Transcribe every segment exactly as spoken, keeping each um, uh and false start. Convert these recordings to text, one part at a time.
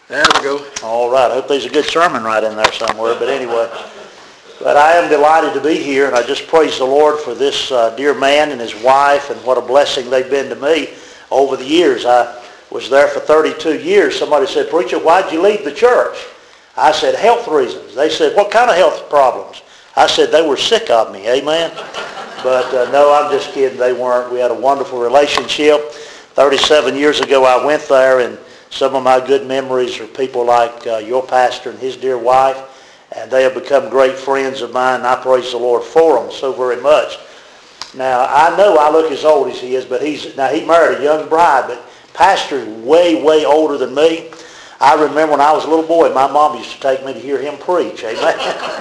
There we go. All right. I hope there's a good sermon right in there somewhere. But anyway, but I am delighted to be here, and I just praise the Lord for this uh, dear man and his wife, and what a blessing they've been to me over the years. I was there for thirty-two years. Somebody said, "Preacher, why'd you leave the church?" I said, "Health reasons." They said, "What kind of health problems?" I said, "They were sick of me." Amen. But uh, no, I'm just kidding. They weren't. We had a wonderful relationship. thirty-seven years ago, I went there, and some of my good memories are people like uh, your pastor and his dear wife, and they have become great friends of mine, and I praise the Lord for them so very much. Now, I know I look as old as he is, but he's now he married a young bride, but pastor's way, way older than me. I remember when I was a little boy, my mom used to take me to hear him preach. Amen.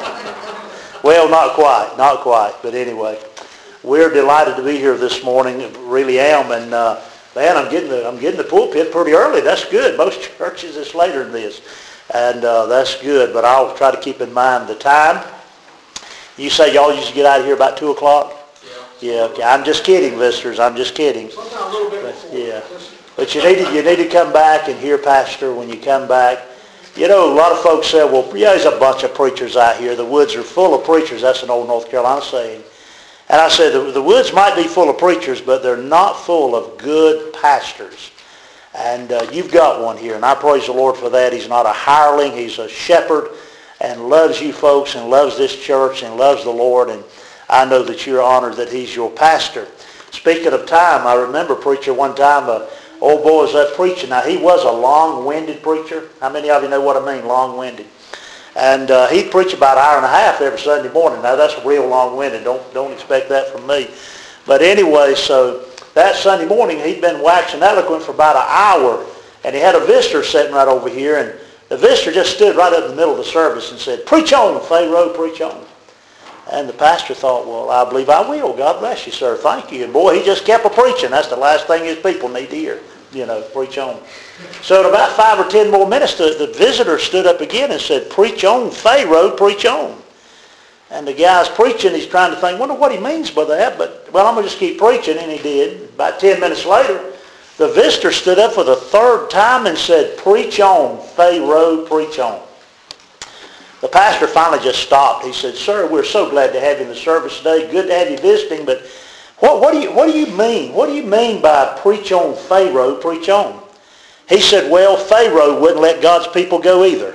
Well, not quite, not quite, but anyway, we're delighted to be here this morning. Really am, and uh, man, I'm getting the I'm getting the pulpit pretty early. That's good. Most churches it's later than this, and uh, that's good. But I'll try to keep in mind the time. You say y'all used to get out of here about two o'clock. Yeah. Yeah. Okay. I'm just kidding, visitors. I'm just kidding. Sometimes a little bit But, before. yeah. But you need to you need to come back and hear Pastor when you come back. You know, a lot of folks say, "Well, yeah, there's a bunch of preachers out here. The woods are full of preachers." That's an old North Carolina saying. And I said, the, the woods might be full of preachers, but they're not full of good pastors. And uh, you've got one here, and I praise the Lord for that. He's not a hireling. He's a shepherd and loves you folks and loves this church and loves the Lord. And I know that you're honored that he's your pastor. Speaking of time, I remember a preacher one time, a old boy was up preaching. Now, he was a long-winded preacher. How many of you know what I mean, long-winded? And uh, he'd preach about an hour and a half every Sunday morning. Now, that's real long-winded. Don't, don't expect that from me. But anyway, so that Sunday morning, he'd been waxing eloquent for about an hour. And he had a visitor sitting right over here. And the visitor just stood right up in the middle of the service and said, "Preach on, Pharaoh, preach on." And the pastor thought, "Well, I believe I will. God bless you, sir. Thank you." And boy, he just kept a-preaching. That's the last thing his people need to hear. You know, preach on. So in about five or ten more minutes, the, the visitor stood up again and said, "Preach on, Pharaoh, preach on." And the guy's preaching. He's trying to think, wonder what he means by that. But, well, I'm going to just keep preaching. And he did. About ten minutes later, the visitor stood up for the third time and said, "Preach on, Pharaoh, preach on." The pastor finally just stopped. He said, "Sir, we're so glad to have you in the service today. Good to have you visiting, but What, what do you what do you mean? What do you mean by preach on, Pharaoh, preach on?" He said, "Well, Pharaoh wouldn't let God's people go either."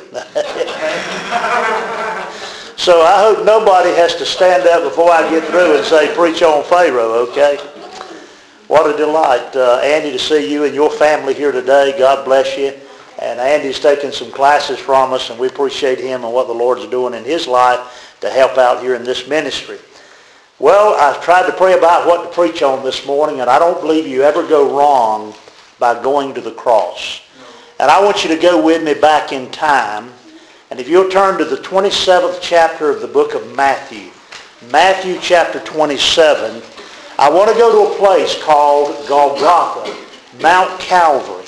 So I hope nobody has to stand up before I get through and say, "Preach on, Pharaoh," okay? What a delight, uh, Andy, to see you and your family here today. God bless you. And Andy's taken some classes from us, and we appreciate him and what the Lord's doing in his life to help out here in this ministry. Well, I've tried to pray about what to preach on this morning, and I don't believe you ever go wrong by going to the cross. And I want you to go with me back in time. And if you'll turn to the twenty-seventh chapter of the book of Matthew, Matthew chapter twenty-seven, I want to go to a place called Golgotha, Mount Calvary.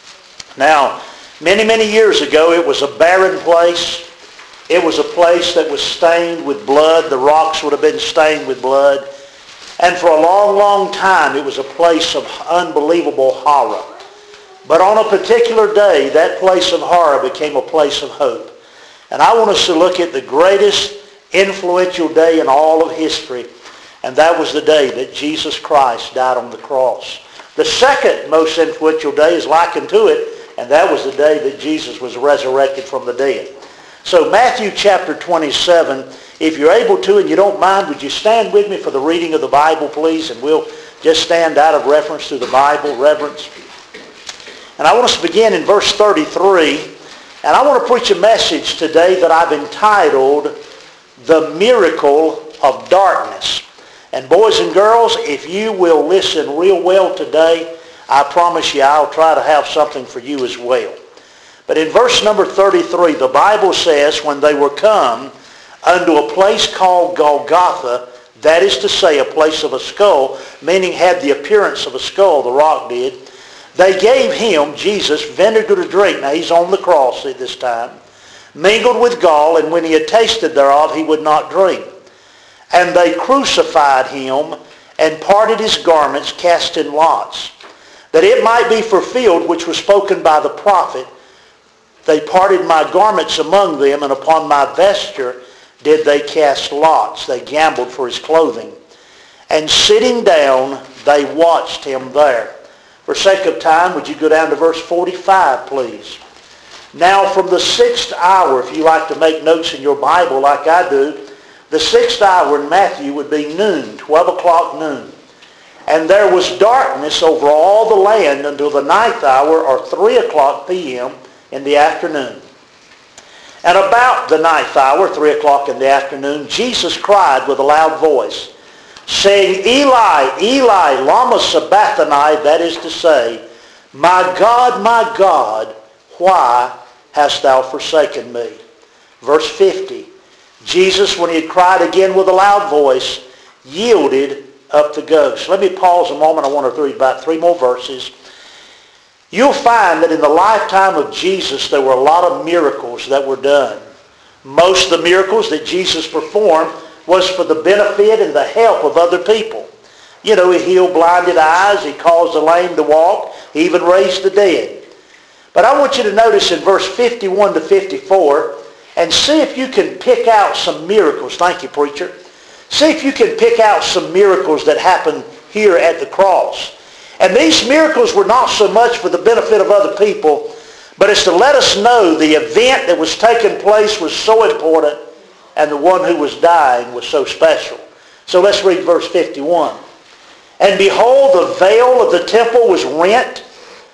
Now, many, many years ago, it was a barren place. It was a place that was stained with blood. The rocks would have been stained with blood. And for a long, long time, it was a place of unbelievable horror. But on a particular day, that place of horror became a place of hope. And I want us to look at the greatest influential day in all of history. And that was the day that Jesus Christ died on the cross. The second most influential day is likened to it. And that was the day that Jesus was resurrected from the dead. So Matthew chapter twenty-seven, if you're able to and you don't mind, would you stand with me for the reading of the Bible, please? And we'll just stand out of reference to the Bible, reverence. And I want us to begin in verse thirty-three. And I want to preach a message today that I've entitled, "The Miracle of Darkness." And boys and girls, if you will listen real well today, I promise you I'll try to have something for you as well. But in verse number thirty-three, the Bible says, "When they were come unto a place called Golgotha," that is to say, a place of a skull, meaning had the appearance of a skull, the rock did, "they gave him," Jesus, "vinegar to drink." Now he's on the cross at this time. "Mingled with gall, and when he had tasted thereof, he would not drink. And they crucified him, and parted his garments, casting lots, that it might be fulfilled which was spoken by the prophet, They parted my garments among them, and upon my vesture did they cast lots. They gambled for his clothing. And sitting down, they watched him there. For sake of time, would you go down to verse forty-five, please? Now from the sixth hour, if you like to make notes in your Bible like I do, the sixth hour in Matthew would be noon, twelve o'clock noon. And there was darkness over all the land until the ninth hour, or three o'clock p m in the afternoon. And about the ninth hour, three o'clock in the afternoon, Jesus cried with a loud voice, saying, Eli, Eli, lama sabachthani, that is to say, My God, my God, why hast thou forsaken me? Verse fifty, Jesus, when he had cried again with a loud voice, yielded up the ghost. Let me pause a moment. I want to read about three more verses. You'll find that in the lifetime of Jesus, there were a lot of miracles that were done. Most of the miracles that Jesus performed was for the benefit and the help of other people. You know, he healed blinded eyes. He caused the lame to walk. He even raised the dead. But I want you to notice in verse fifty-one to fifty-four, and see if you can pick out some miracles. Thank you, preacher. See if you can pick out some miracles that happened here at the cross. And these miracles were not so much for the benefit of other people, but it's to let us know the event that was taking place was so important and the one who was dying was so special. So let's read verse fifty-one. And behold, the veil of the temple was rent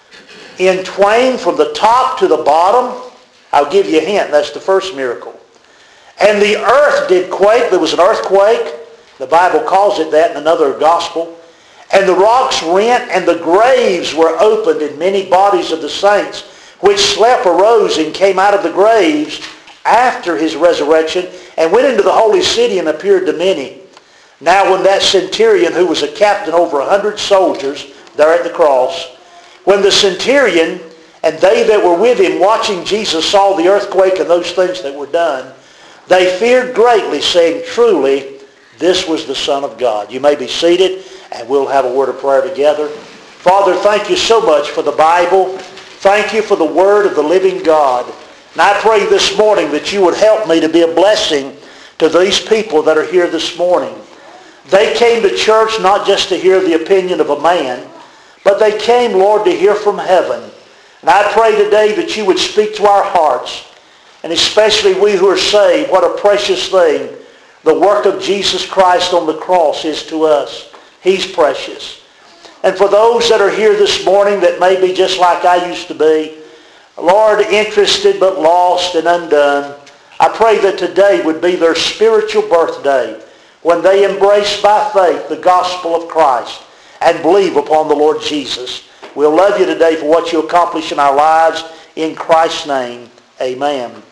in twain from the top to the bottom. I'll give you a hint. That's the first miracle. And the earth did quake. There was an earthquake. The Bible calls it that in another gospel. And the rocks rent, and the graves were opened, and many bodies of the saints which slept arose and came out of the graves after his resurrection, and went into the holy city and appeared to many. Now when that centurion, who was a captain over a hundred soldiers there at the cross, when the centurion and they that were with him watching Jesus saw the earthquake and those things that were done, they feared greatly, saying, Truly, this was the Son of God. You may be seated, and we'll have a word of prayer together. Father, thank you so much for the Bible. Thank you for the Word of the living God. And I pray this morning that you would help me to be a blessing to these people that are here this morning. They came to church not just to hear the opinion of a man, but they came, Lord, to hear from heaven. And I pray today that you would speak to our hearts, and especially we who are saved, what a precious thing the work of Jesus Christ on the cross is to us. He's precious. And for those that are here this morning that may be just like I used to be, Lord, interested but lost and undone, I pray that today would be their spiritual birthday when they embrace by faith the gospel of Christ and believe upon the Lord Jesus. We'll love you today for what you accomplish in our lives. In Christ's name, amen.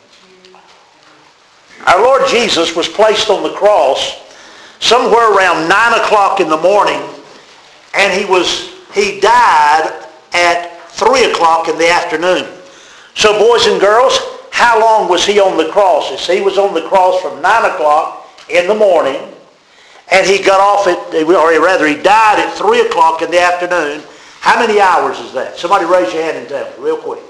Our Lord Jesus was placed on the cross somewhere around nine o'clock in the morning, and he was he died at three o'clock in the afternoon. So boys and girls, how long was he on the cross? He was on the cross from nine o'clock in the morning, and he got off at, or rather he died at three o'clock in the afternoon. How many hours is that? Somebody raise your hand and tell me real quick.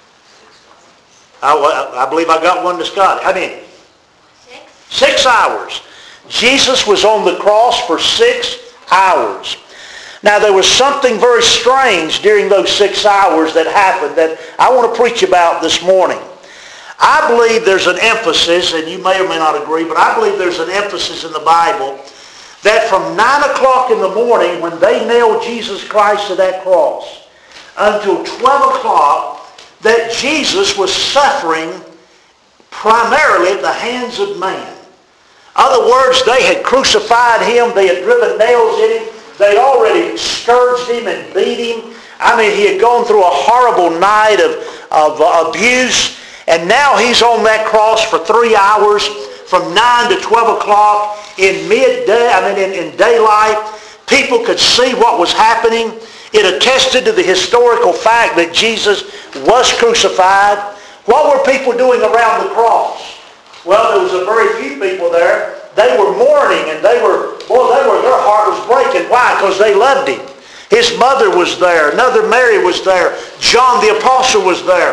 I, I believe I got one that's got it. How many? Six hours. Jesus was on the cross for six hours. Now there was something very strange during those six hours that happened that I want to preach about this morning. I believe there's an emphasis, and you may or may not agree, but I believe there's an emphasis in the Bible that from nine o'clock in the morning when they nailed Jesus Christ to that cross until twelve o'clock that Jesus was suffering primarily at the hands of man. In other words, they had crucified him. They had driven nails in him. They'd already scourged him and beat him. I mean, he had gone through a horrible night of, of uh, abuse. And now he's on that cross for three hours from nine to twelve o'clock in midday, I mean in, in daylight. People could see what was happening. It attested to the historical fact that Jesus was crucified. What were people doing around the cross? Well, there was a very few people there. They were mourning, and they were, boy, they were, their heart was breaking. Why? Because they loved him. His mother was there. Another Mary was there. John the Apostle was there.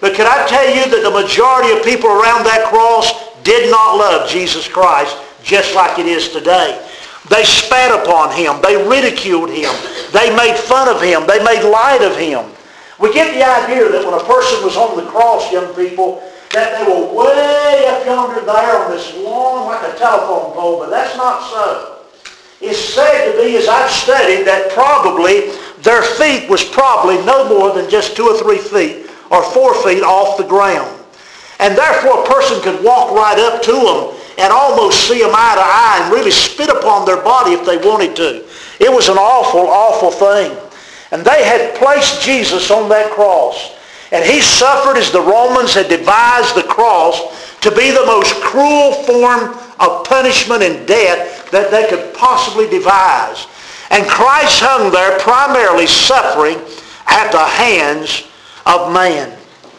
But can I tell you that the majority of people around that cross did not love Jesus Christ just like it is today. They spat upon him. They ridiculed him. They made fun of him. They made light of him. We get the idea that when a person was on the cross, young people, that they were way up yonder there on this long, like a telephone pole, but that's not so. It's said to be, as I've studied, that probably their feet was probably no more than just two or three feet or four feet off the ground. And therefore a person could walk right up to them and almost see them eye to eye and really spit upon their body if they wanted to. It was an awful, awful thing. And they had placed Jesus on that cross. And he suffered as the Romans had devised the cross to be the most cruel form of punishment and death that they could possibly devise. And Christ hung there primarily suffering at the hands of man.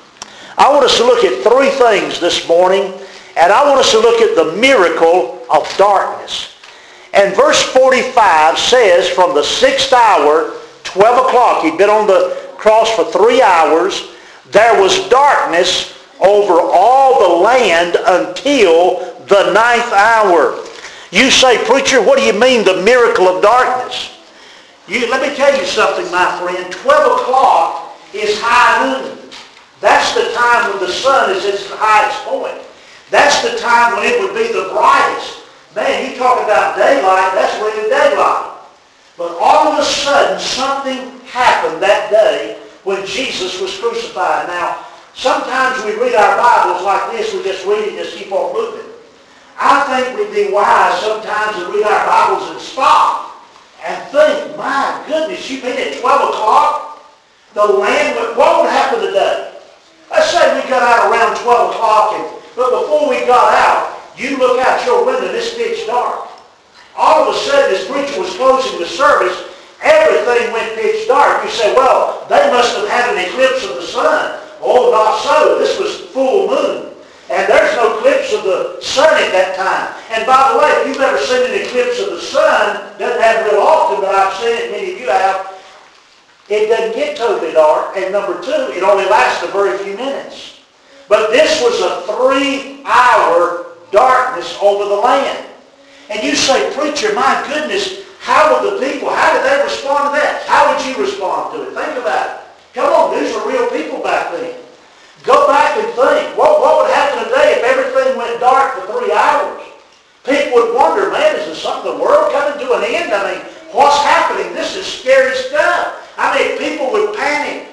I want us to look at three things this morning, and I want us to look at the miracle of darkness. And verse forty-five says, from the sixth hour, twelve o'clock, he'd been on the cross for three hours, there was darkness over all the land until the ninth hour. You say, preacher, what do you mean the miracle of darkness? You, let me tell you something, my friend. twelve o'clock is high noon. That's the time when the sun is at its highest point. That's the time when it would be the brightest. Man, you talk about daylight, that's really daylight. But all of a sudden, something happened that day when Jesus was crucified. Now, sometimes we read our Bibles like this, we just read it and just keep on moving. I think we'd be wise sometimes to read our Bibles and stop and think, my goodness, you mean at twelve o'clock? The land, would, what would happen today? Let's say we got out around twelve o'clock, and, but before we got out, you look out your window and it's pitch dark. All of a sudden, this preacher was closing the service, everything went pitch dark. You say, well, they must have had an eclipse of the sun. Oh, not so. This was full moon. And there's no eclipse of the sun at that time. And by the way, if you've ever seen an eclipse of the sun, doesn't happen real often, but I've seen it, many of you have, it doesn't get totally dark. And number two, it only lasts a very few minutes. But this was a three-hour darkness over the land. And you say, preacher, my goodness, how would the people, how did they respond to that? How would you respond to it? Think about it. Come on, these were real people back then. Go back and think. What, what would happen today if everything went dark for three hours? People would wonder, man, is this something, the world coming to an end? I mean, what's happening? This is scary stuff. I mean, people would panic.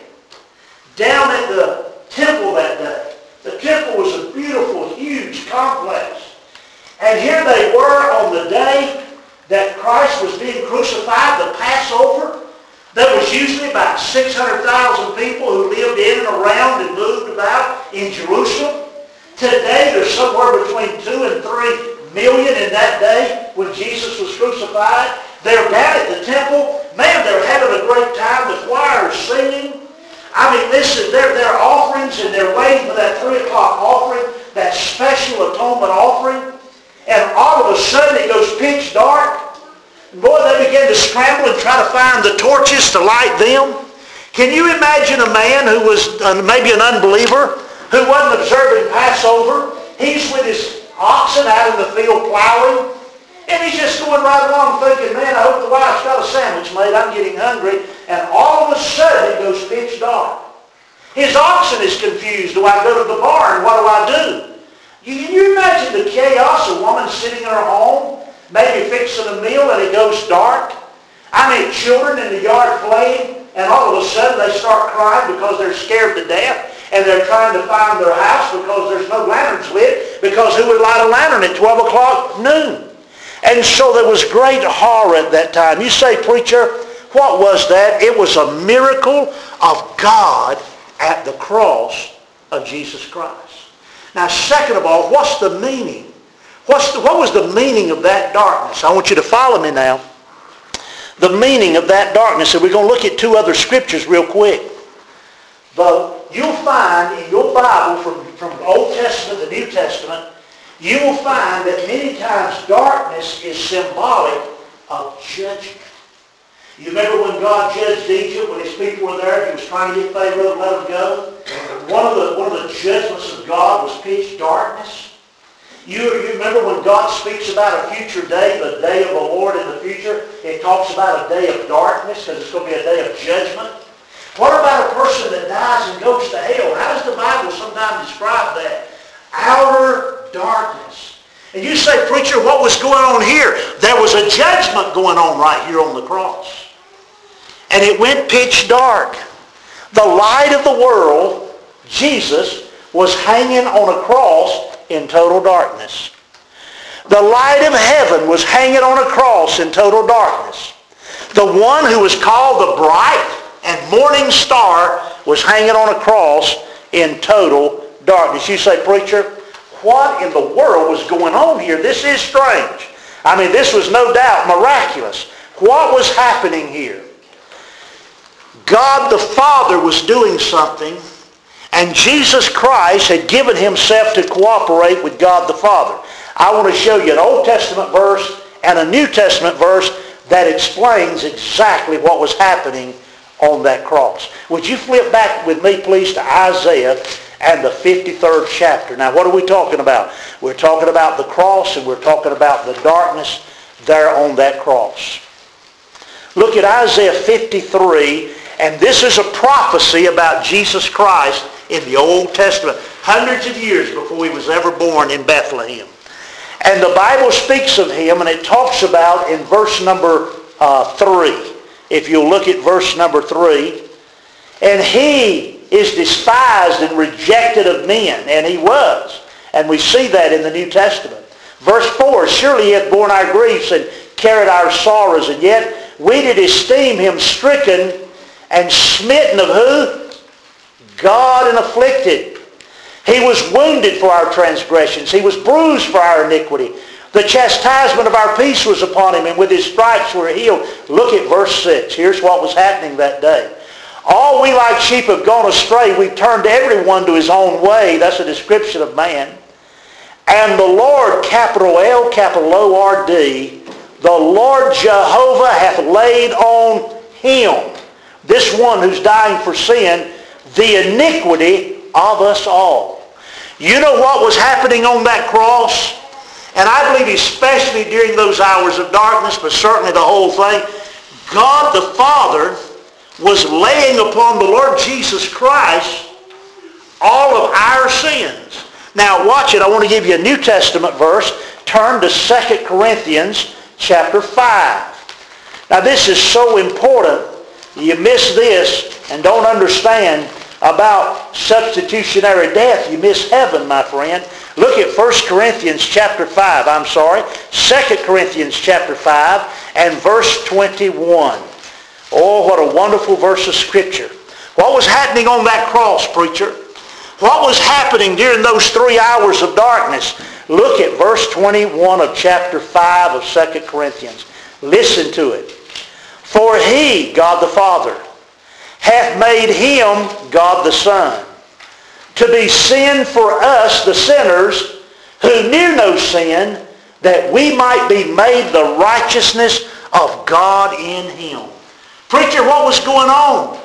Down at the temple that day, the temple was a beautiful, huge complex. And here they were on the day that Christ was being crucified, the Passover. There was usually about six hundred thousand people who lived in and around and moved about in Jerusalem. Today, there's somewhere between two and three million in that day when Jesus was crucified. They're down at the temple. Man, they're having a great time. The choir is singing. I mean, this is their, their offerings, and they're waiting for that three o'clock offering, that special atonement offering. And all of a sudden, it goes pitch dark. Boy, they begin to scramble and try to find the torches to light them. Can you imagine a man who was uh, maybe an unbeliever, who wasn't observing Passover? He's with his oxen out in the field plowing, and he's just going right along thinking, man, I hope the wife's got a sandwich made. I'm getting hungry. And all of a sudden, it goes pitch dark. His oxen is confused. Do I go to the barn? What do I do? You, can you imagine the chaos? A woman sitting in her home, maybe fixing a meal, and it goes dark. I mean, children in the yard playing, and all of a sudden they start crying because they're scared to death, and they're trying to find their house because there's no lanterns lit, because who would light a lantern at twelve o'clock noon? And so there was great horror at that time. You say, preacher, what was that? It was a miracle of God at the cross of Jesus Christ. Now, second of all, what's the meaning? What's the, what was the meaning of that darkness? I want you to follow me now. The meaning of that darkness. And we're going to look at two other scriptures real quick. But you'll find in your Bible, from, from the Old Testament to the New Testament, you will find that many times darkness is symbolic of judgment. You remember when God judged Egypt, when his people were there, he was trying to get Pharaoh to let them go? one of the one of the judgments of God was pitch darkness. You, you remember when God speaks about a future day, the day of the Lord in the future, it talks about a day of darkness because it's going to be a day of judgment. What about a person that dies and goes to hell? How does the Bible sometimes describe that? Outer darkness. And you say, preacher, what was going on here? There was a judgment going on right here on the cross. And it went pitch dark. The light of the world, Jesus, was hanging on a cross in total darkness. The light of heaven was hanging on a cross in total darkness. The one who was called the bright and morning star was hanging on a cross in total darkness. You say, preacher, what in the world was going on here? This is strange. I mean, this was no doubt miraculous. What was happening here? God the Father was doing something, and Jesus Christ had given himself to cooperate with God the Father. I want to show you an Old Testament verse and a New Testament verse that explains exactly what was happening on that cross. Would you flip back with me, please, to Isaiah and the fifty-third chapter. Now, what are we talking about? We're talking about the cross, and we're talking about the darkness there on that cross. Look at Isaiah fifty-three, and this is a prophecy about Jesus Christ in the Old Testament, hundreds of years before he was ever born in Bethlehem. And the Bible speaks of him, and it talks about in verse number uh, three. If you'll look at verse number three, and he is despised and rejected of men, and he was. And we see that in the New Testament. Verse four, surely he hath borne our griefs and carried our sorrows, and yet we did esteem him stricken and smitten of who? God and afflicted. He was wounded for our transgressions. He was bruised for our iniquity. The chastisement of our peace was upon him, and with his stripes we were healed. Look at verse six. Here's what was happening that day. All we like sheep have gone astray. We've turned everyone to his own way. That's a description of man. And the Lord, capital L, capital O R D, the Lord Jehovah hath laid on him, this one who's dying for sin, the iniquity of us all. You know what was happening on that cross? And I believe especially during those hours of darkness, but certainly the whole thing, God the Father was laying upon the Lord Jesus Christ all of our sins. Now watch it. I want to give you a New Testament verse. Turn to Second Corinthians chapter five. Now this is so important. You miss this and don't understand about substitutionary death, you miss heaven, my friend. Look at First Corinthians chapter five, I'm sorry, Second Corinthians chapter five and verse twenty-one. Oh, what a wonderful verse of Scripture. What was happening on that cross, preacher? What was happening during those three hours of darkness? Look at verse twenty-one of chapter five of Second Corinthians. Listen to it. For he, God the Father, hath made him, God the Son, to be sin for us, the sinners, who knew no sin, that we might be made the righteousness of God in him. Preacher, what was going on?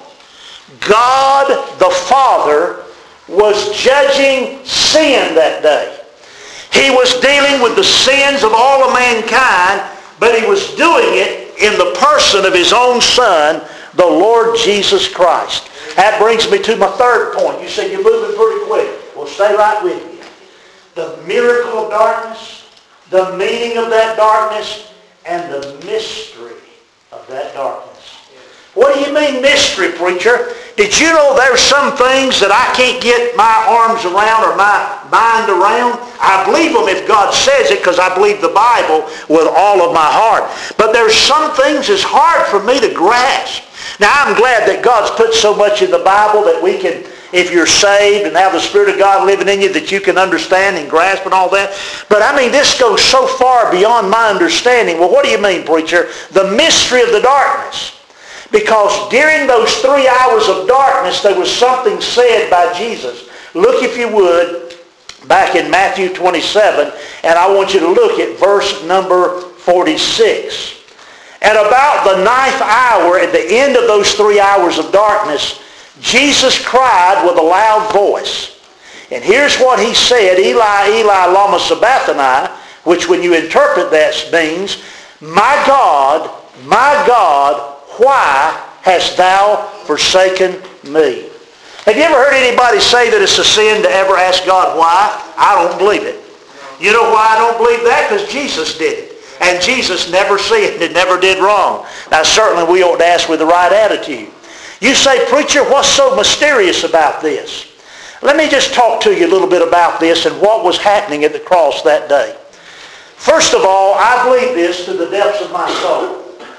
God the Father was judging sin that day. He was dealing with the sins of all of mankind, but he was doing it in the person of his own Son, the Lord Jesus Christ. That brings me to my third point. You say you're moving pretty quick. Well, stay right with me. The miracle of darkness, the meaning of that darkness, and the mystery of that darkness. What do you mean mystery, preacher? Did you know there's some things that I can't get my arms around or my mind around? I believe them if God says it because I believe the Bible with all of my heart. But there's some things that's hard for me to grasp. Now, I'm glad that God's put so much in the Bible that we can, if you're saved and have the Spirit of God living in you, that you can understand and grasp and all that. But I mean, this goes so far beyond my understanding. Well, what do you mean, preacher? The mystery of the darkness. Because during those three hours of darkness, there was something said by Jesus. Look, if you would, back in Matthew twenty-seven, and I want you to look at verse number forty-six. At about the ninth hour, at the end of those three hours of darkness, Jesus cried with a loud voice. And here's what he said, Eli, Eli, lama sabachthani, which when you interpret that means, my God, my God, why hast thou forsaken me? Have you ever heard anybody say that it's a sin to ever ask God why? I don't believe it. You know why I don't believe that? Because Jesus did it. And Jesus never sinned and never did wrong. Now certainly we ought to ask with the right attitude. You say, preacher, what's so mysterious about this? Let me just talk to you a little bit about this and what was happening at the cross that day. First of all, I believe this to the depths of my soul.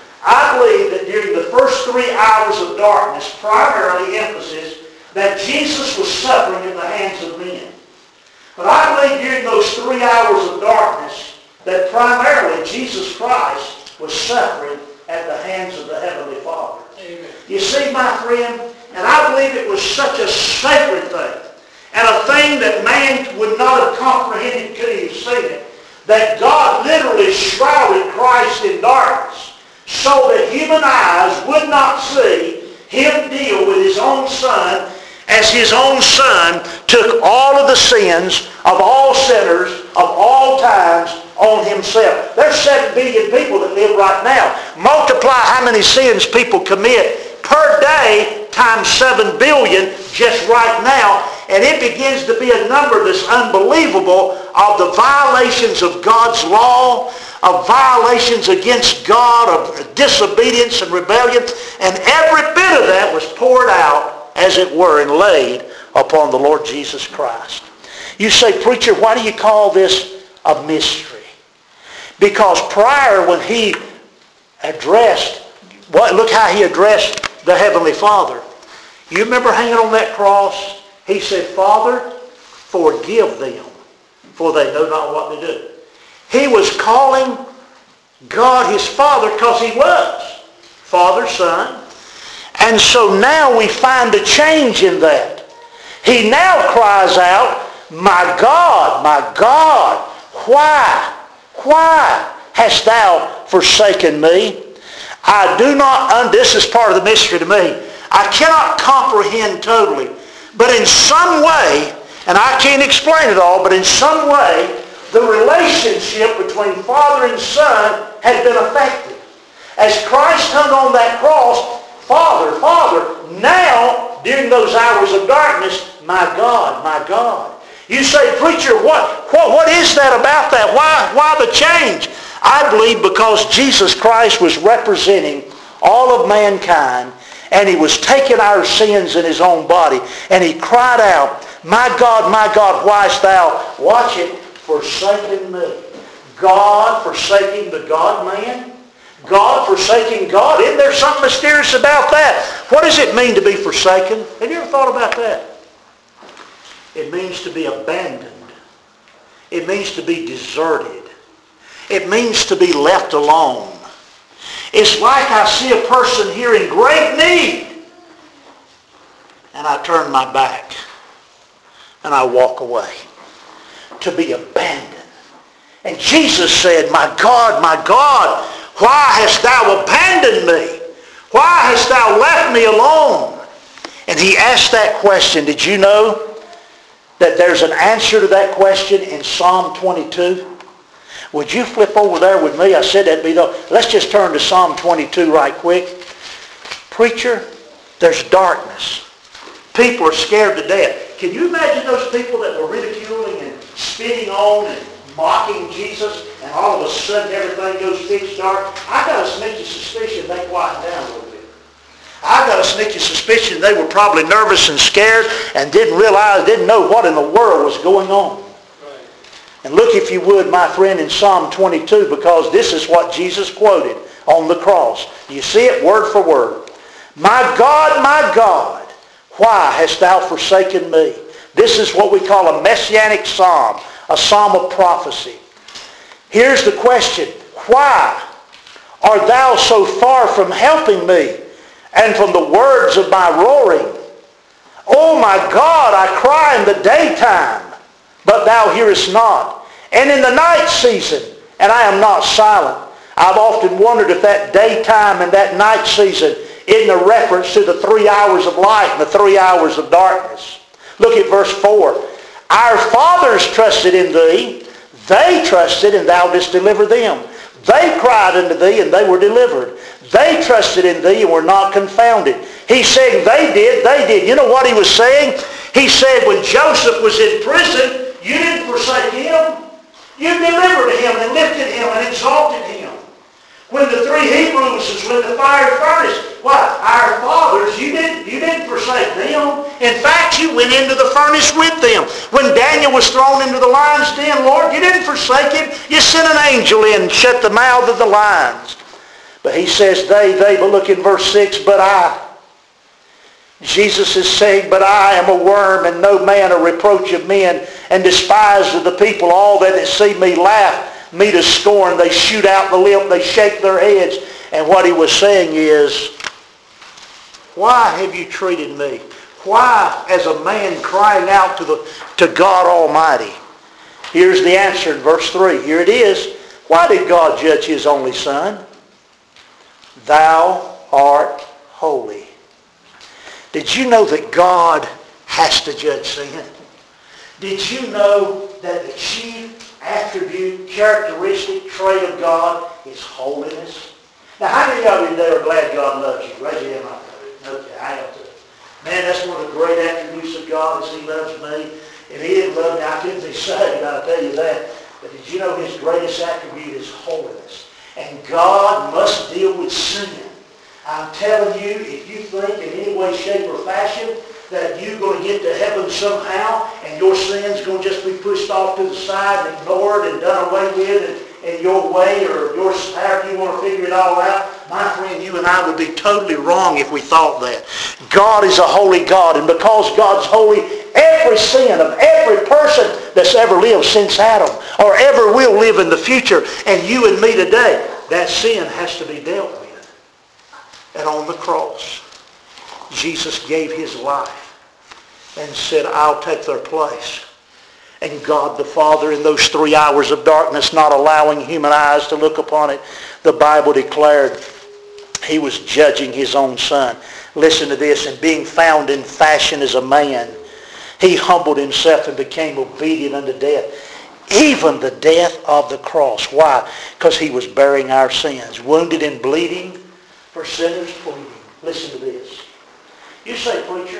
I believe that during the first three hours of darkness, primarily emphasis, that Jesus was suffering at the hands of men. But I believe during those three hours of darkness that primarily Jesus Christ was suffering at the hands of the Heavenly Father. Amen. You see, my friend, and I believe it was such a sacred thing, and a thing that man would not have comprehended could he have seen it, that God literally shrouded Christ in darkness so that human eyes would not see him deal with his own Son, as his own Son took all of the sins of all sinners of all times on himself. There's seven billion people that live right now. Multiply how many sins people commit per day times seven billion just right now, and it begins to be a number that's unbelievable of the violations of God's law, of violations against God, of disobedience and rebellion, and every bit of that was poured out, as it were, and laid upon the Lord Jesus Christ. You say, preacher, why do you call this a mystery? Because prior when he addressed, look how he addressed the Heavenly Father. You remember hanging on that cross? He said, Father, forgive them, for they know not what to do. He was calling God his Father because he was Father, Son. And so now we find a change in that. He now cries out, my God, my God, why, why hast thou forsaken me? I do not, un- this is part of the mystery to me. I cannot comprehend totally. But in some way, and I can't explain it all, but in some way, the relationship between Father and Son had been affected. As Christ hung on that cross, Father, Father, now, during those hours of darkness, my God, my God. You say, preacher, what, what, what is that about that? Why, why the change? I believe because Jesus Christ was representing all of mankind, and he was taking our sins in his own body, and he cried out, my God, my God, why hast thou, watch it, forsaken me? God forsaking the God-man? God forsaking God? Isn't there something mysterious about that? What does it mean to be forsaken? Have you ever thought about that? It means to be abandoned. It means to be deserted. It means to be left alone. It's like I see a person here in great need, and I turn my back, and I walk away. To be abandoned. And Jesus said, my God, my God, why hast thou abandoned me? Why hast thou left me alone? And he asked that question. Did you know that there's an answer to that question in Psalm twenty-two? Would you flip over there with me? I said that'd be though. Let's just turn to Psalm twenty-two right quick. Preacher, there's darkness. People are scared to death. Can you imagine those people that were ridiculing and spitting on and mocking Jesus, and all of a sudden everything goes pitch dark? I got a sneaky suspicion they quieted down a little bit. I got a sneaky suspicion they were probably nervous and scared and didn't realize, didn't know what in the world was going on. Right. And look, if you would, my friend, in Psalm twenty-two, because this is what Jesus quoted on the cross. You see it word for word. My God, my God, why hast thou forsaken me? This is what we call a messianic psalm, a psalm of prophecy. Here's the question. Why art thou so far from helping me and from the words of my roaring? Oh my God, I cry in the daytime, but thou hearest not. And in the night season, and I am not silent. I've often wondered if that daytime and that night season in the reference to the three hours of light and the three hours of darkness. Look at verse four. Our fathers trusted in thee. They trusted, and thou didst deliver them. They cried unto thee, and they were delivered. They trusted in thee and were not confounded. He's saying they did, they did. You know what he was saying? He said when Joseph was in prison, you didn't forsake him. You delivered him and lifted him and exalted him. When the three Hebrews was in the fire furnace, what? Our fathers, you didn't, you didn't forsake them. In fact, you went into the furnace with them. When Daniel was thrown into the lion's den, Lord, you didn't forsake him. You sent an angel in and shut the mouth of the lions. But he says they, they, but look in verse six, but I. Jesus is saying, but I am a worm and no man, a reproach of men, and despised of the people. All they that see me laugh me to scorn. They shoot out the lip, they shake their heads. And what he was saying is, why have you treated me? Why, as a man crying out to the to God Almighty? Here's the answer in verse three. Here it is. Why did God judge his only Son? Thou art holy. Did you know that God has to judge sin? Did you know that the chief attribute, characteristic, trait of God is holiness? Now, how many of you today are glad God loves you? Raise your hand up. Okay, I am too. Man, that's one of the great attributes of God is he loves me. If he didn't love me, I couldn't be saved, I'll tell you that. But did you know his greatest attribute is holiness? And God must deal with sin. I'm telling you, if you think in any way, shape, or fashion that you're going to get to heaven somehow and your sin's going to just be pushed off to the side and ignored and done away with in, in your way or your however you want to figure it all out, my friend, you and I would be totally wrong if we thought that. God is a holy God, and because God's holy, every sin of every person that's ever lived since Adam or ever will live in the future, and you and me today, that sin has to be dealt with. And on the cross, Jesus gave his life and said, I'll take their place. And God the Father, in those three hours of darkness, not allowing human eyes to look upon it, the Bible declared he was judging his own Son. Listen to this. And being found in fashion as a man, he humbled himself and became obedient unto death, even the death of the cross. Why? Because he was bearing our sins, wounded and bleeding, for sinners pleading. Listen to this. You say, preacher,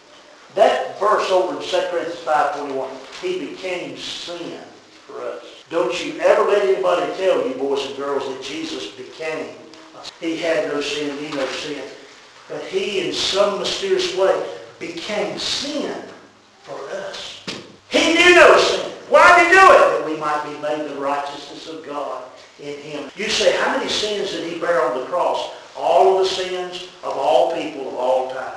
that verse over in Second Corinthians five twenty-one, he became sin for us. Don't you ever let anybody tell you, boys and girls, that Jesus became. He had no sin, he no sin. But he, in some mysterious way, became sin for us. He knew no sin. Why did he do it? That we might be made the righteousness of God in him. You say, how many sins did he bear on the cross? All of the sins of all people of all times.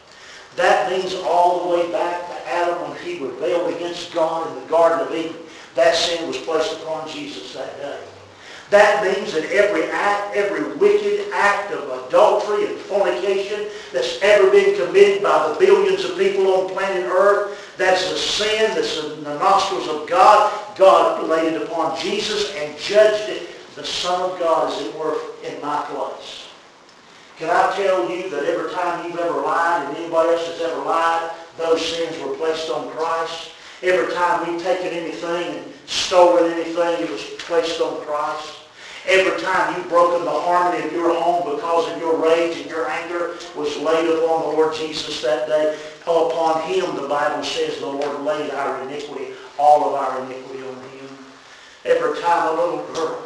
That means all the way back to Adam when he rebelled against God in the Garden of Eden. That sin was placed upon Jesus that day. That means that every act, every wicked act of adultery and fornication that's ever been committed by the billions of people on planet Earth, that's a sin that's in the nostrils of God. God laid it upon Jesus and judged it. The Son of God, as it were, in my place. Can I tell you that every time you've ever lied and anybody else has ever lied, those sins were placed on Christ? Every time we've taken anything and stolen anything, it was placed on Christ. Every time you've broken the harmony of your home because of your rage and your anger was laid upon the Lord Jesus that day. Upon him, the Bible says, the Lord laid our iniquity, all of our iniquity on him. Every time a little girl,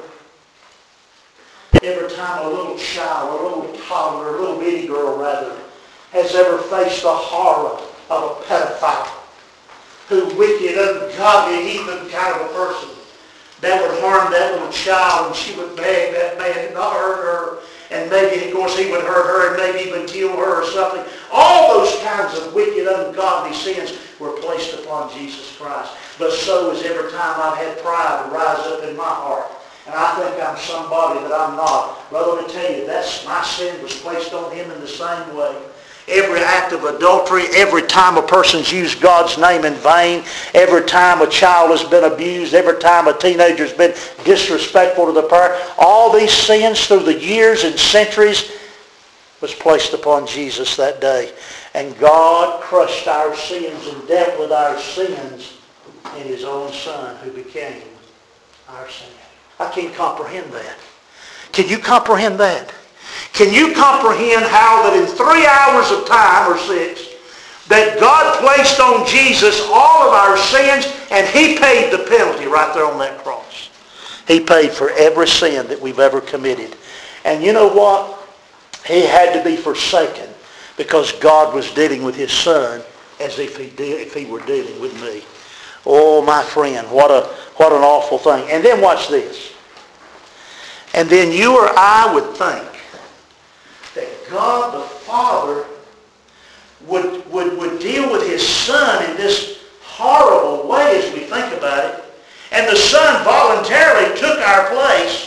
every time a little child, a little toddler, a little bitty girl rather, has ever faced the horror of a pedophile, who wicked, ungodly, heathen kind of a person that would harm that little child, and she would beg that man to not hurt her, and maybe, of course, he would hurt her and maybe even kill her or something. All those kinds of wicked, ungodly sins were placed upon Jesus Christ. But so is every time I've had pride to rise up in my heart, and I think I'm somebody that I'm not. Well, let me tell you, that's my sin was placed on him in the same way. Every act of adultery, every time a person's used God's name in vain, every time a child has been abused, every time a teenager's been disrespectful to the parent, all these sins through the years and centuries, was placed upon Jesus that day. And God crushed our sins and dealt with our sins in His own Son who became our sin. I can't comprehend that. Can you comprehend that? Can you comprehend how that in three hours of time, or six, that God placed on Jesus all of our sins and He paid the penalty right there on that cross? He paid for every sin that we've ever committed. And you know what? He had to be forsaken because God was dealing with His Son as if He did, if He were dealing with me. Oh, my friend, what a what an awful thing. And then watch this. And then you or I would think that God the Father would, would, would deal with His Son in this horrible way as we think about it. And the Son voluntarily took our place.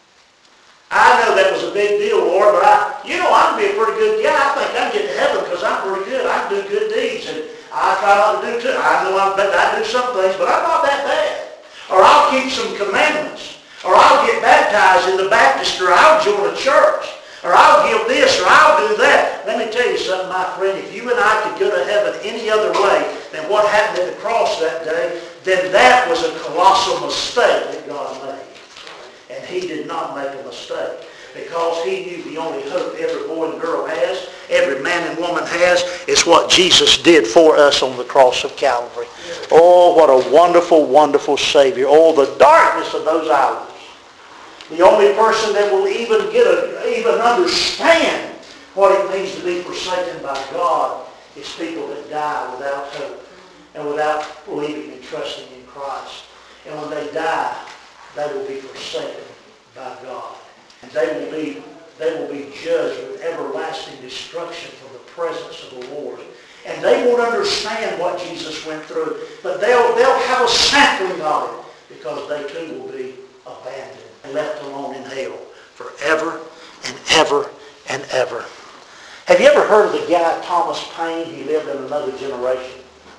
I know that was a big deal, Lord, but I, you know, I'm going to be a pretty good guy. I think I can get to heaven because I'm pretty good. I can do good deeds. And I try not to do too. I know I'm, I do some things, but I'm not that bad. Or I'll keep some commandments. Or I'll get baptized in the Baptist, or I'll join a church. Or I'll give this, or I'll do that. Let me tell you something, my friend. If you and I could go to heaven any other way than what happened at the cross that day, then that was a colossal mistake that God made. And He did not make a mistake. Because He knew the only hope every boy and girl has, every man and woman has, is what Jesus did for us on the cross of Calvary. Oh, what a wonderful, wonderful Savior. Oh, the darkness of those hours. The only person that will even get a, even understand what it means to be forsaken by God is people that die without hope and without believing and trusting in Christ. And when they die, they will be forsaken by God. And they will be they will be judged with everlasting destruction from the presence of the Lord. And they won't understand what Jesus went through, but they'll they'll have a sampling of it because they too will be abandoned and left alone in hell forever and ever and ever. Have you ever heard of the guy Thomas Paine? He lived in another generation.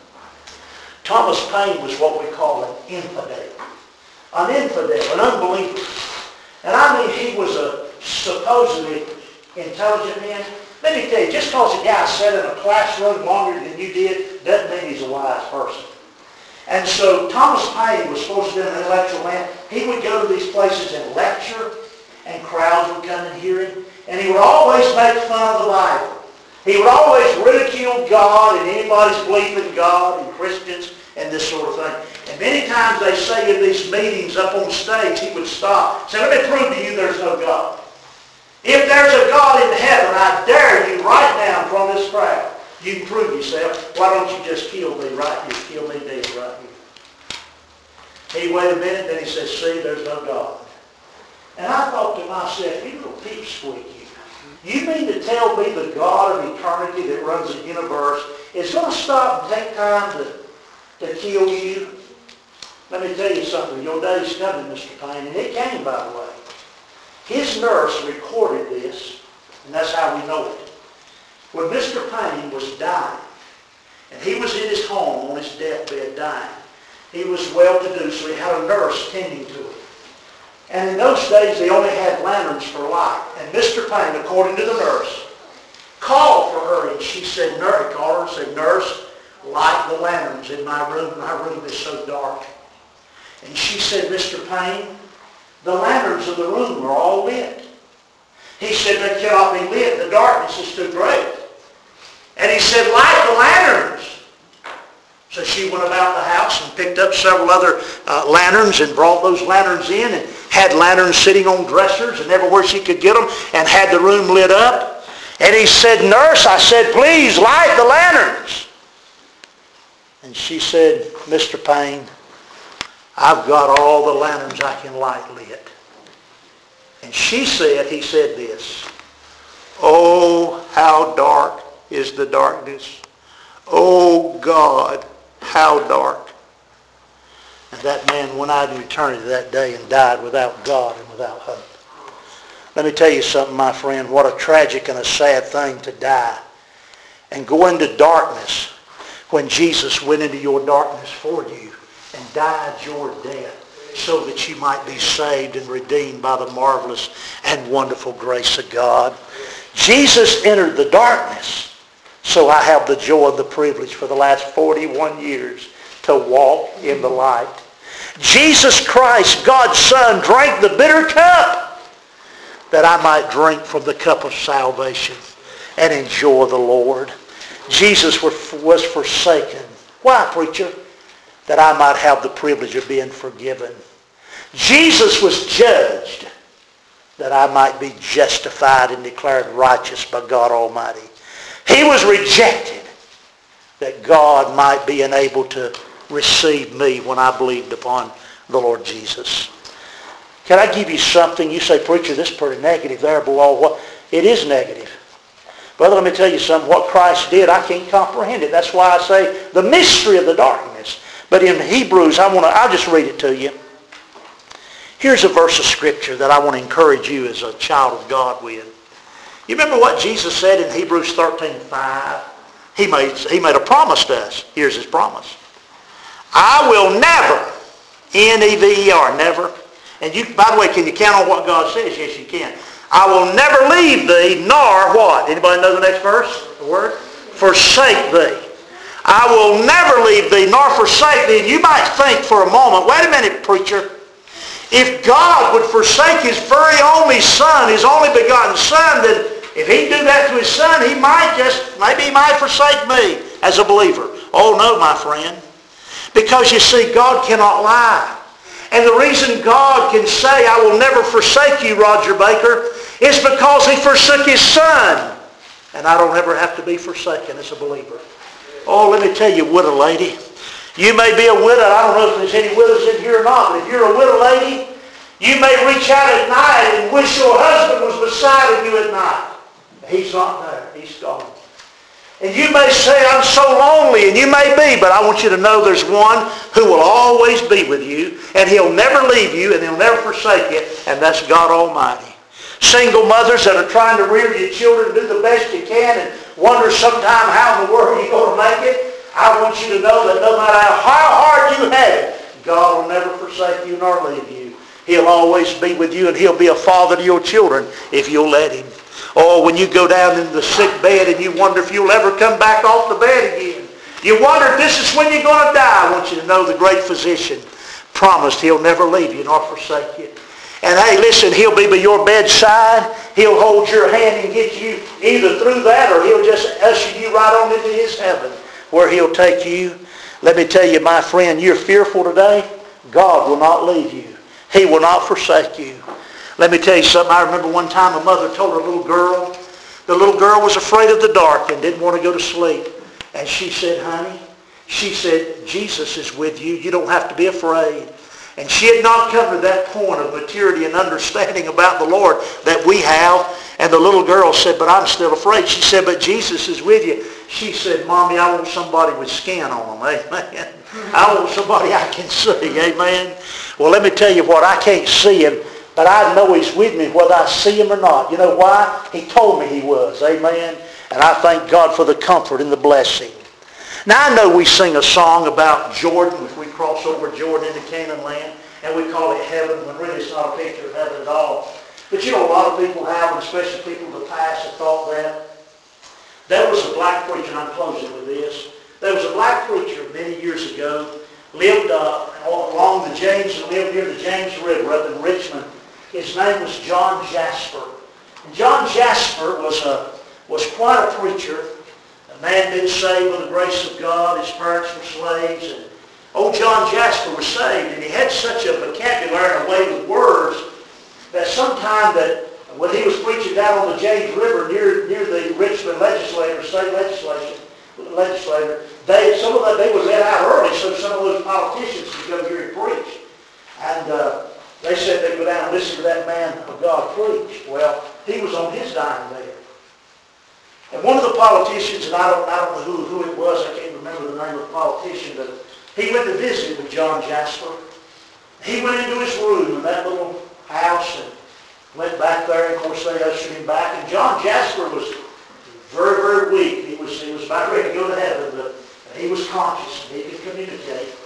Thomas Paine was what we call an infidel. An infidel, an unbeliever. And I mean, he was a supposedly intelligent man. Let me tell you, just because a guy sat in a classroom longer than you did, doesn't mean he's a wise person. And so Thomas Paine was supposed to be an intellectual man. He would go to these places and lecture, and crowds would come and hear him. And he would always make fun of the Bible. He would always ridicule God and anybody's belief in God and Christians and this sort of thing. And many times they say in these meetings up on stage, he would stop, say, let me prove to you there's no God. If there's a God in heaven, I dare you right now in front of this crowd. You can prove yourself. Why don't you just kill me right here? Kill me dead right here. He waited a minute, then he said, see, there's no God. And I thought to myself, you little peepsqueak, you. You mean to tell me the God of eternity that runs the universe is going to stop and take time to, to kill you? Let me tell you something. Your day's coming, Mister Paine, and it came, by the way. His nurse recorded this, and that's how we know it. When Mister Paine was dying, and he was in his home on his deathbed dying, he was well-to-do, so he had a nurse tending to him. And in those days, they only had lanterns for light. And Mister Paine, according to the nurse, called for her, and she said, nurse, called her and said, nurse, light the lanterns in my room. My room is so dark. And she said, Mister Paine, the lanterns of the room are all lit. He said, they cannot be lit. The darkness is too great. And he said, light the lanterns. So she went about the house and picked up several other uh, lanterns and brought those lanterns in and had lanterns sitting on dressers and everywhere she could get them and had the room lit up. And he said, nurse, I said, please light the lanterns. And she said, Mister Paine, I've got all the lanterns I can light lit. And she said, he said this, oh, how dark is the darkness. Oh, God, how dark. And that man went out in eternity that day and died without God and without hope. Let me tell you something, my friend. What a tragic and a sad thing to die and go into darkness when Jesus went into your darkness for you and died your death. so that you might be saved and redeemed by the marvelous and wonderful grace of God. Jesus entered the darkness, so I have the joy and the privilege for the last forty-one years to walk in the light. Jesus Christ, God's Son, drank the bitter cup that I might drink from the cup of salvation and enjoy the Lord. Jesus was forsaken. Why, preacher? That I might have the privilege of being forgiven. Jesus was judged that I might be justified and declared righteous by God Almighty. He was rejected that God might be enabled to receive me when I believed upon the Lord Jesus. Can I give you something? You say, preacher, this is pretty negative there, boy. What? It is negative. Brother, let me tell you something. What Christ did, I can't comprehend it. That's why I say the mystery of the darkness. But in Hebrews, I want to, I'll just read it to you. Here's a verse of Scripture that I want to encourage you as a child of God with. You remember what Jesus said in Hebrews thirteen five? He made, he made a promise to us. Here's his promise. I will never, N E V E R, never. And you, by the way, can you count on what God says? Yes, you can. I will never leave thee, nor what? Anybody know the next verse? The word? Forsake thee. I will never leave thee, nor forsake thee. And you might think for a moment, wait a minute, preacher. If God would forsake his very only Son, his only begotten Son, then if he'd do that to his Son, he might just, maybe he might forsake me as a believer. Oh no, my friend. Because you see, God cannot lie. And the reason God can say, I will never forsake you, Roger Baker, is because he forsook his Son. And I don't ever have to be forsaken as a believer. Oh, let me tell you, widow lady. You may be a widow. I don't know if there's any widows in here or not, but if you're a widow lady, you may reach out at night and wish your husband was beside you at night. He's not there. He's gone. And you may say, I'm so lonely, and you may be, but I want you to know there's one who will always be with you, and he'll never leave you, and he'll never forsake you, and that's God Almighty. Single mothers that are trying to rear your children, do the best you can, and wonder sometime how in the world you're going to make it, I want you to know that no matter how hard you have it, God will never forsake you nor leave you. He'll always be with you, and he'll be a father to your children if you'll let him. Oh, when you go down in the sick bed and you wonder if you'll ever come back off the bed again. You wonder if this is when you're going to die. I want you to know the great physician promised he'll never leave you nor forsake you. And hey, listen, he'll be by your bedside. He'll hold your hand and get you either through that, or he'll just usher you right on into his heaven where he'll take you. Let me tell you, my friend, you're fearful today. God will not leave you. He will not forsake you. Let me tell you something. I remember one time a mother told her little girl, the little girl was afraid of the dark and didn't want to go to sleep. And she said, honey, she said, Jesus is with you. You don't have to be afraid. And she had not come to that point of maturity and understanding about the Lord that we have. And the little girl said, but I'm still afraid. She said, but Jesus is with you. She said, Mommy, I want somebody with skin on them. Amen. I want somebody I can see. Amen. Well, let me tell you what, I can't see him, but I know he's with me whether I see him or not. You know why? He told me he was. Amen. And I thank God for the comfort and the blessing. Now, I know we sing a song about Jordan, if we cross over Jordan into Canaan land, and we call it heaven, when really it's not a picture of heaven at all. But you know, a lot of people have, and especially people of the past, have thought that. There was a black preacher, and I'm closing with this. There was a black preacher many years ago, lived uh, along the James, lived near the James River up in Richmond. His name was John Jasper. And John Jasper was, a, was quite a preacher. A man been saved by the grace of God. His parents were slaves. And old John Jasper was saved. And he had such a vocabulary and a way with words that sometime that when he was preaching down on the James River near, near the Richmond legislature, state legislation, legislator, they, some of them, they would let out early so some of those politicians could go hear him preach. And uh, they said they'd go down and listen to that man of God preach. Well, he was on his dying bed. And one of the politicians, and I don't, I don't know who, who it was, I can't remember the name of the politician, but he went to visit with John Jasper. He went into his room in that little house and went back there, and of course they ushered him back. And John Jasper was very, very weak. He was, he was about ready to go to heaven, but he was conscious and he could communicate.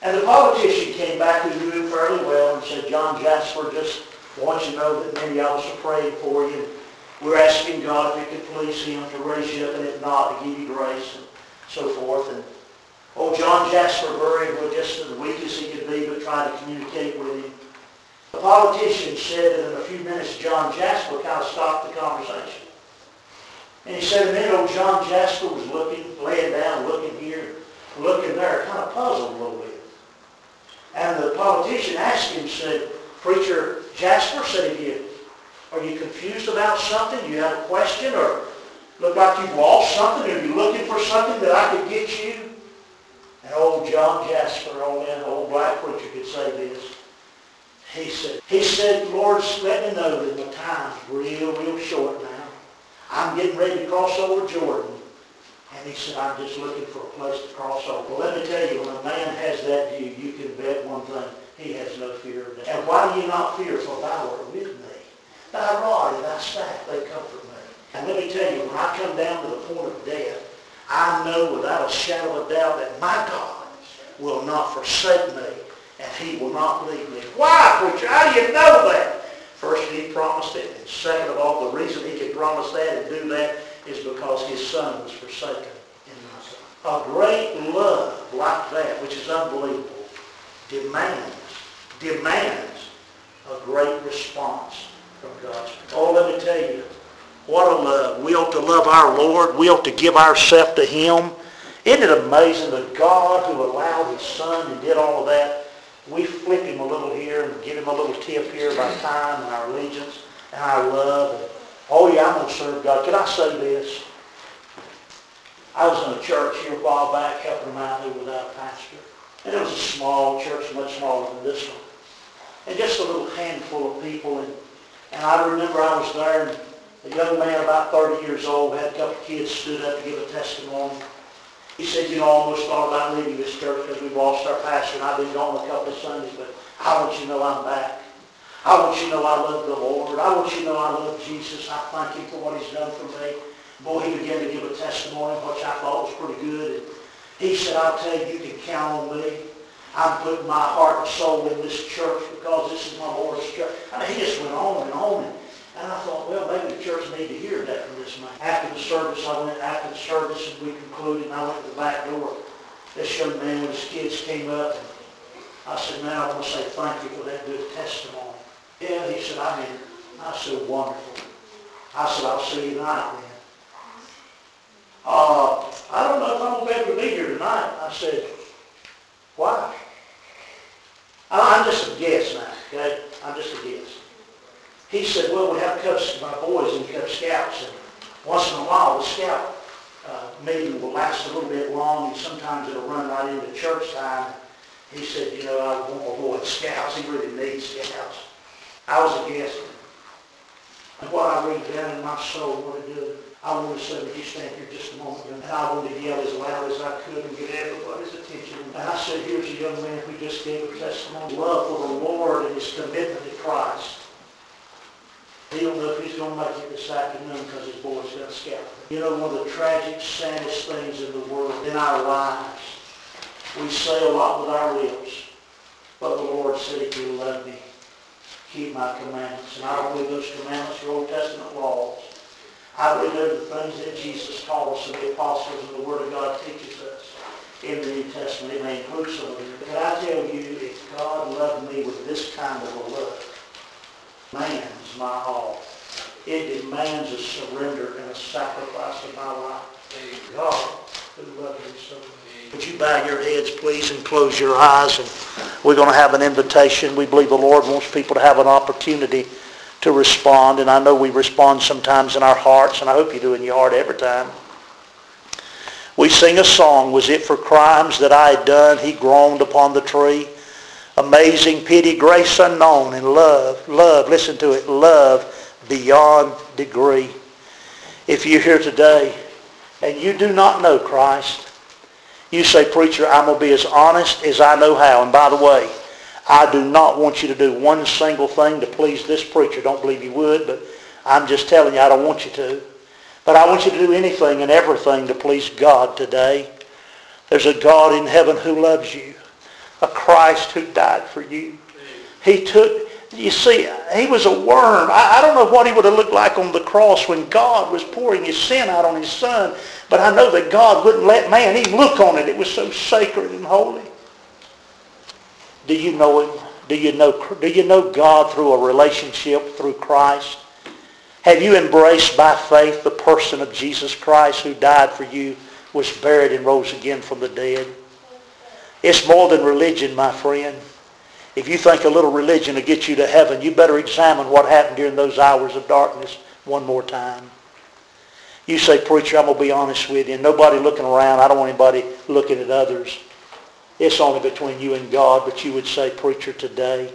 And the politician came back who knew him fairly well and said, John Jasper, just wants you to know that many of us are praying for you. We're asking God if you could please him to raise you up, and if not, to give you grace and so forth. And old John Jasper buried was just as weak as he could be, but tried to communicate with him. The politician said that in a few minutes, John Jasper kind of stopped the conversation. And he said, and then old John Jasper was looking, laying down, looking here, looking there, kind of puzzled a little bit. And the politician asked him, said, Preacher Jasper, said, if you, are you confused about something? Do you have a question? Or look like you've lost something? Are you looking for something that I could get you? And old John Jasper, old, old black preacher, could say this. He said, he said, Lord, let me know that my time's real, real short now. I'm getting ready to cross over Jordan. And he said, I'm just looking for a place to cross over. Well, let me tell you, when a man has that view, you can bet one thing. He has no fear of death. And why do you not fear? For thou art with me. Thy rod and thy staff, they comfort me. And let me tell you, when I come down to the point of death, I know without a shadow of doubt that my God will not forsake me, and he will not leave me. Why, preacher? How do you know that? First, he promised it. And second of all, the reason he could promise that and do that is because his son was forsaken in my son. A great love like that, which is unbelievable, demands, demands a great response from God. Oh, let me tell you, what a love. We ought to love our Lord. We ought to give ourselves to him. Isn't it amazing that God, who allowed his son and did all of that, we flip him a little here and give him a little tip here of our time and our allegiance and our love. And, oh yeah, I'm going to serve God. Can I say this? I was in a church here a while back helping them out who without a pastor. And it was a small church, much smaller than this one. And just a little handful of people. And, and I remember I was there, and a young man about thirty years old had a couple of kids stood up to give a testimony. He said, you know, I almost thought about leaving this church because we've lost our pastor, and I've been gone a couple of Sundays, but I want you to know I'm back. I want you to know I love the Lord. I want you to know I love Jesus. I thank him for what he's done for me. Boy, he began to give a testimony, which I thought was pretty good. And he said, I'll tell you, you can count on me. I'm putting my heart and soul in this church because this is my Lord's church. I mean, he just went on and on. And, and I thought, well, maybe the church need to hear that from this man. After the service, I went after the service, and we concluded, and I went to the back door. This young man with his kids came up, and I said, man, I want to say thank you for that good testimony. Yeah, he said, I mean, I said, wonderful. I said, I'll see you tonight then. Uh, I don't know if I'm going to be able to be here tonight. I said, why? I'm just a guess now, okay? I'm just a guess. He said, well, we have Cubs, my boys in Cub Scouts, and once in a while the scout uh, meeting will last a little bit long, and sometimes it'll run right into church time. He said, you know, I want my boy in Scouts. He really needs Scouts. I was a guest. And what I read down in my soul, what I do, I want to say, would you stand here just a moment? And I wanted to yell as loud as I could and get everybody's attention. And I said, here's a young man who just gave a testimony, love for the Lord and his commitment to Christ. He don't know if he's going to make it this afternoon because his boy's got a scout. You know, one of the tragic, saddest things in the world, in our lives, we say a lot with our lips, but the Lord said, if you love me, keep my commandments. And I don't believe those commandments are Old Testament laws. I believe they're the things that Jesus taught us, and the apostles and the Word of God teaches us in the New Testament. It may include some of them. But can I tell you, if God loved me with this kind of a love, demands my all. It demands a surrender and a sacrifice of my life. God who loved me so much. Would you bow your heads, please, and close your eyes? And we're going to have an invitation. We believe the Lord wants people to have an opportunity to respond. And I know we respond sometimes in our hearts, and I hope you do in your heart every time. We sing a song, was it for crimes that I had done, he groaned upon the tree. Amazing pity, grace unknown, and love, love, listen to it, love beyond degree. If you're here today and you do not know Christ, you say, preacher, I'm going to be as honest as I know how. And by the way, I do not want you to do one single thing to please this preacher. Don't believe you would, but I'm just telling you I don't want you to. But I want you to do anything and everything to please God today. There's a God in heaven who loves you. a Christ who died for you. He took, you see, he was a worm. I, I don't know what he would have looked like on the cross when God was pouring his sin out on his son, but I know that God wouldn't let man even look on it. It was so sacred and holy. Do you know him? Do you know, do you know God through a relationship through Christ? Have you embraced by faith the person of Jesus Christ who died for you, was buried and rose again from the dead? It's more than religion, my friend. If you think a little religion will get you to heaven, you better examine what happened during those hours of darkness one more time. You say, preacher, I'm going to be honest with you. Nobody looking around. I don't want anybody looking at others. It's only between you and God. But you would say, preacher, today,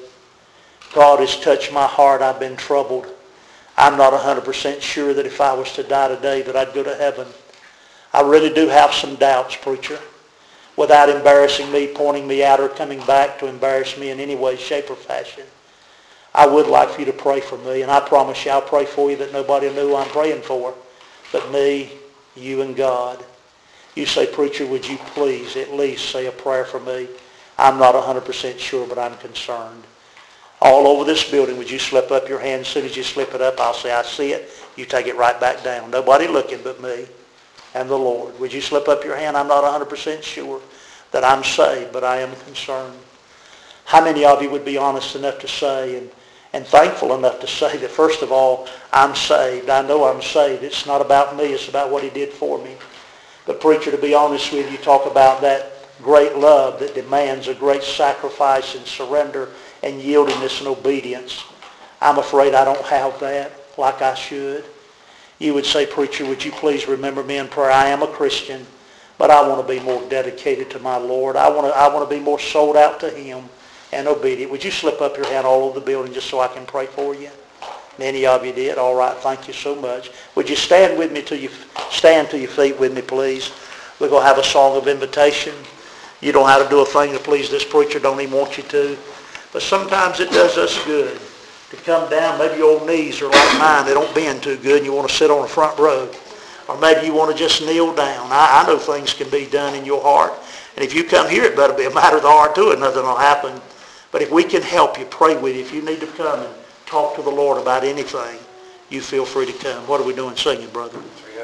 God has touched my heart. I've been troubled. I'm not one hundred percent sure that if I was to die today that I'd go to heaven. I really do have some doubts, preacher. Without embarrassing me, pointing me out, or coming back to embarrass me in any way, shape, or fashion, I would like for you to pray for me. And I promise you, I'll pray for you that nobody knew who I'm praying for but me, you, and God. You say, preacher, would you please at least say a prayer for me? I'm not one hundred percent sure, but I'm concerned. All over this building, would you slip up your hand? As soon as you slip it up, I'll say, I see it. You take it right back down. Nobody looking but me and the Lord. Would you slip up your hand? I'm not one hundred percent sure that I'm saved, but I am concerned. How many of you would be honest enough to say and, and thankful enough to say that, first of all, I'm saved. I know I'm saved. It's not about me. It's about what he did for me. But preacher, to be honest with you, talk about that great love that demands a great sacrifice and surrender and yieldingness and obedience. I'm afraid I don't have that like I should. You would say, preacher, would you please remember me in prayer? I am a Christian, but I want to be more dedicated to my Lord. I want to, I want to be more sold out to him and obedient. Would you slip up your hand all over the building just so I can pray for you? Many of you did. All right, thank you so much. Would you stand with me till you stand to your feet with me, please? We're going to have a song of invitation. You don't have to do a thing to please this preacher. Don't even want you to. But sometimes it does us good to come down. Maybe your old knees are like mine. They don't bend too good and you want to sit on the front row. Or maybe you want to just kneel down. I, I know things can be done in your heart. And if you come here, it better be a matter of the heart too, and nothing will happen. But if we can help you, pray with you. If you need to come and talk to the Lord about anything, you feel free to come. What are we doing singing, brother?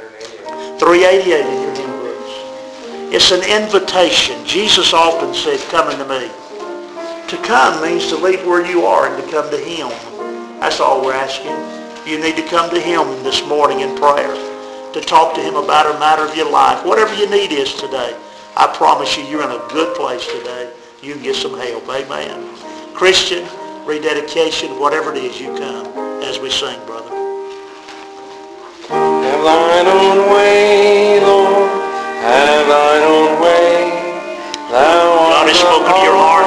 three eighty-eight in your hymn books. It's an invitation. Jesus often said, come unto me. To come means to leave where you are and to come to him. That's all we're asking. You need to come to him this morning in prayer, to talk to him about a matter of your life. Whatever your need is today, I promise you, you're in a good place today. You can get some help. Amen. Christian, rededication, whatever it is, you come as we sing, brother. Have thine own way, Lord, have thine own way. Thou God has spoken to your heart.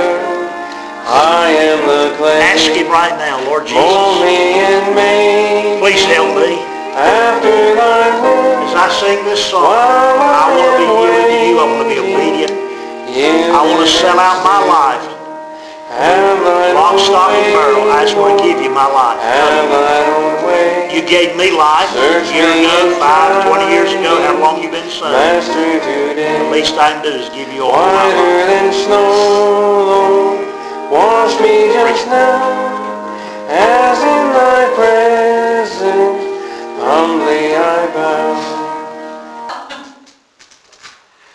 I am the clay. Ask him right now, Lord Jesus. Mold me and make Please help me. after thy will. As I sing this song, I want to be yielded to you. I want to be obedient. I want to sell out my life. Lock, stock, and barrel. I just want to give you my life. You gave me life a year ago, five, twenty years ago, how long you been saved. The least I can do is give you all my life. Whiter than snow, Lord, wash me just now.